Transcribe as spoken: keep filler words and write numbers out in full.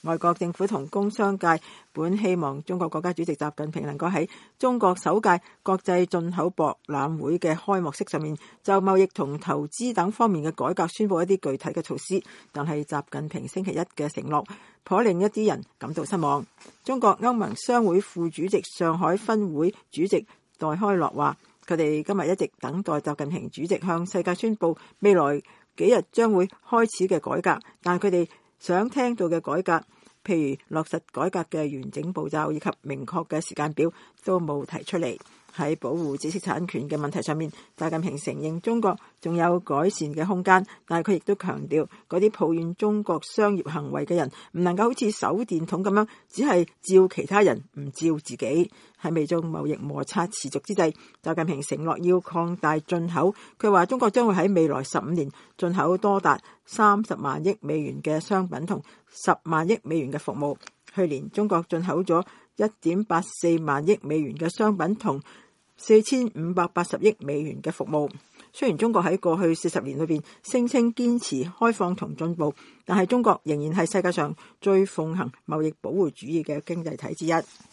外國政府同工商界本希望中國國家主席習近平能夠喺中國首屆國際進口博覽會嘅開幕式上面就貿易同投資等方面嘅改革宣布一啲具體嘅措施，但係習近平星期一嘅承諾頗令一啲人感到失望。中國歐盟商會副主席、上海分會主席戴開樂話，佢哋今日一直等待習近平主席向世界宣布未來幾日將會開始嘅改革，但佢哋想聽到嘅改革，譬如落實改革嘅完整步驟以及明確嘅時間表，都冇提出嚟。喺保護知識產權嘅問題上面，習近平承認中國仲有改善嘅空間，但係佢亦都強調嗰啲抱怨中國商業行為嘅人唔能夠好似手電筒咁樣，只係照其他人唔照自己。喺美中貿易摩擦持續之際，習近平承諾要擴大進口。佢話中國將會喺未來十五年進口多達三十萬億美元嘅商品同十萬億美元嘅服務。去年中國進口咗一點八四萬億美元嘅商品同四千五百八十億美元嘅服務。雖然中國喺過去四十年裏邊聲稱堅持開放同進步，但係中國仍然係世界上最奉行貿易保護主義嘅經濟體之一。